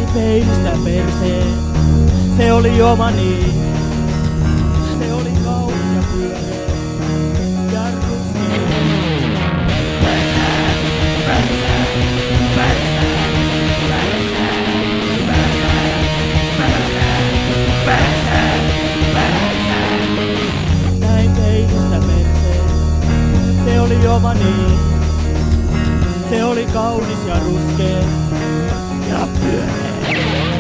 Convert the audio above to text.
peinistä perseen. Se oli oma niin. Se oli kaunis ja pyöreä. Ja ruskea. Näin peinistä perseen. Se oli oma niin. Se oli kaunis ja ruskea. Ja pyöreä.